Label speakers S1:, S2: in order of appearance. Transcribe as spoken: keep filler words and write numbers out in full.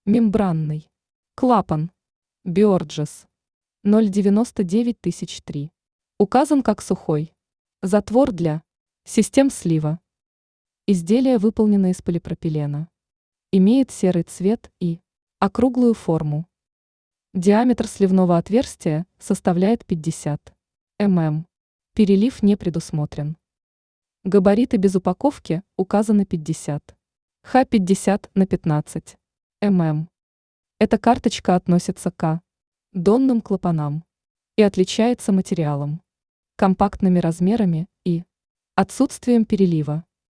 S1: Мембранный. Клапан. Биорджес. ноль девяносто девять тысяч три. Указан как сухой. Затвор для систем слива. Изделие выполнено из полипропилена. Имеет серый цвет и округлую форму. Диаметр сливного отверстия составляет пятьдесят миллиметров. Перелив не предусмотрен. Габариты без упаковки указаны пятьдесят ха пятьдесят на пятнадцать миллиметров. Эта карточка относится к донным клапанам и отличается материалом, компактными размерами и отсутствием перелива.